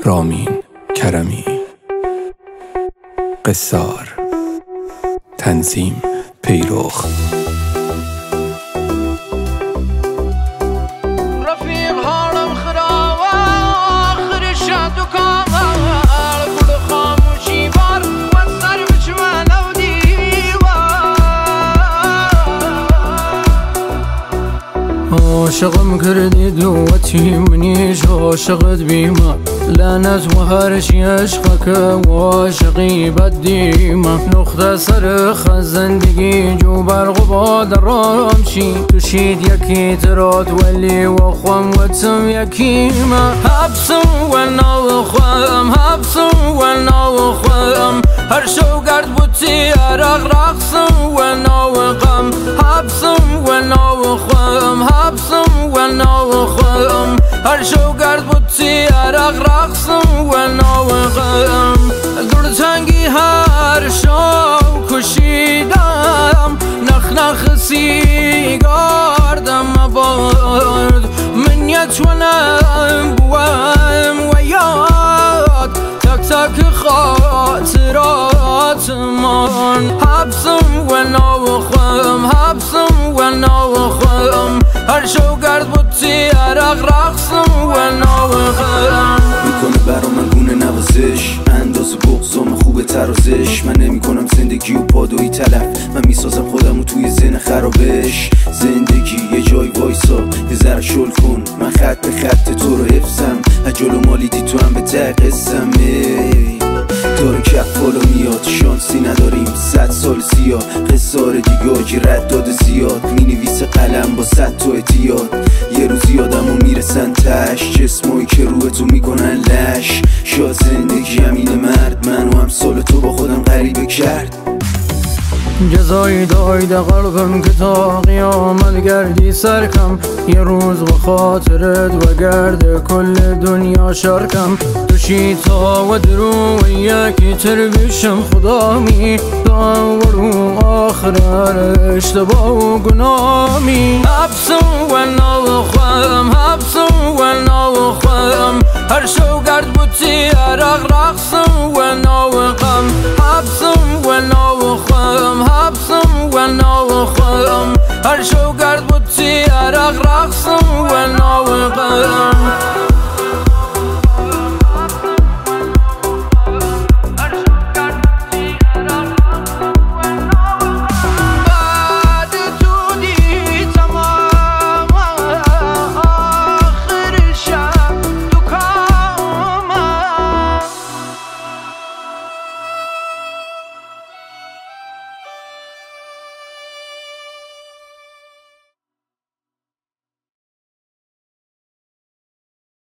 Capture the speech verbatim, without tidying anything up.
رامین کرمی. قصار تنظیم پیروخ. عاشقم کردی دوتی منیش عاشقت بیما لعنت و هرشی عشقك و عاشقی بدیما نقطه سرخ زندگی جو برق و باد رامشی تشید یکی تراد ولی و خوام و تم یکیما حبسم و نو خوام حبسم و نو خوام هر شو گرد بوتی عرق رقصم و نو غم حبسم و نو خوام حبسم و نو خوام هر شو گرد بوتی عرق رقصم و نو غم دلتنگی هر شو کشیدم نخ نخ سیگاردم مبارد من یتونم بوام و یاد تک تک خاطرات من حبسم و نو خوام حبسم و نو خوام هر شو گرد بوتی عرق رقصم و نو غم میکنه برا من گونه نوازش انداز بغضام خوبه ترازش من نمی کنم زندگی و پادوی تلف من میسازم خودم و توی ذهن خرابش زندگی یه جای وایسا یه ذره شل کن من خط به خط تو رو حفظم اجلو مالیدی تو هم به ته قسم داره کف بالا میاد شانسی نداریم صد سال سیاه قصار دیگاجی رد داده زیاد مینویسه قلم با صد تو اعتیاد یه روزی آدم و میرسن تش جسمایی که روی تو میکنن لش شاید زندگی همین مرد منو هم سال تو با خودم غریبه کرد جزایی دایده قلبم که تا قیامت گردی سرکم یه روز با خاطرت و گرد کل دنیا شرکم توشی تا و درو و یکی تر بیشم خدا می داورو آخر اشتباه و گنامی حبسم و نو خوام حبسم و نو خوام هر شو گرد بوتی عرق رقصم و نو غم حبسم و نو خوام حبسم و نو خوام هر شو گرد بوتی عرق رقصم و نو غم